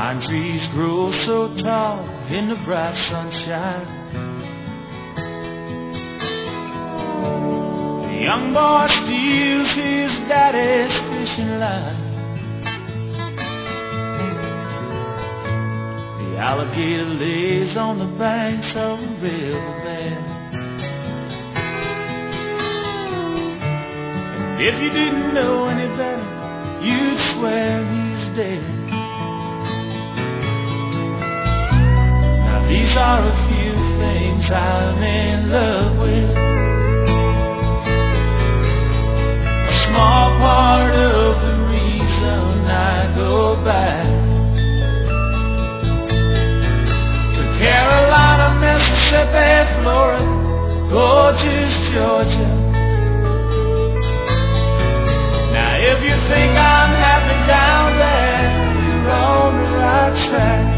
Pine trees grow so tall in the bright sunshine. The young boy steals his daddy's fishing line. The alligator lays on the banks of the riverbed. And if you didn't know any better, you'd swear he's dead. These are a few things I'm in love with. A small part of the reason I go back to Carolina, Mississippi, Florida, gorgeous Georgia. Now if you think I'm happy down there, you're on the right track.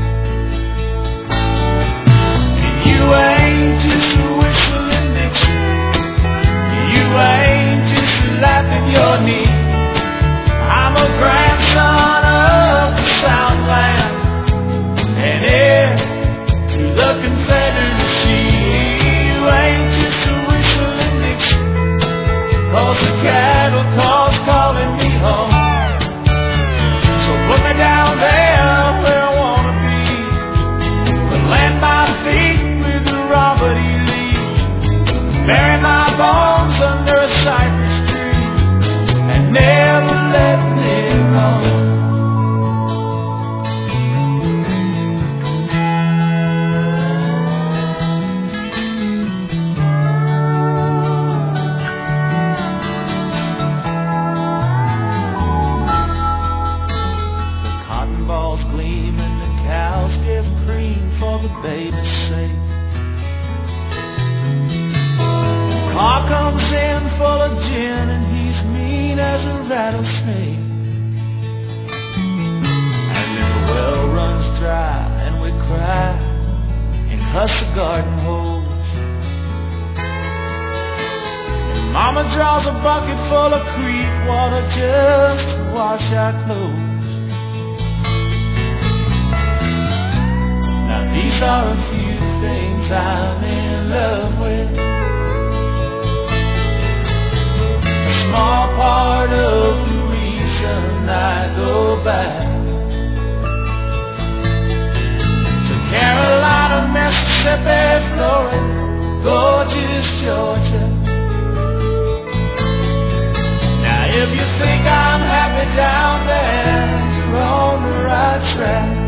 You ain't just a whistling Dixie. You ain't just a laughing your knee. I'm a grandson of the Southland and heir to the Confederacy. You ain't just a whistling Dixie, 'cause the cattle call's calling me home. So put me down there where I wanna be, but land my feet Robert E. Lee. Bury my bones under a cypress tree and never let me roam. The cotton balls gleam and the cows give cream for the baby's sake. Car comes in full of gin and he's mean as a rattlesnake. And then the well runs dry and we cry and cuss the garden holes. And Mama draws a bucket full of creek water just to wash our clothes. Now these are a few things I'm in love with. Small part of the reason I go back to Carolina, Mississippi, Florida, gorgeous Georgia. Now if you think I'm happy down there, you're on the right track.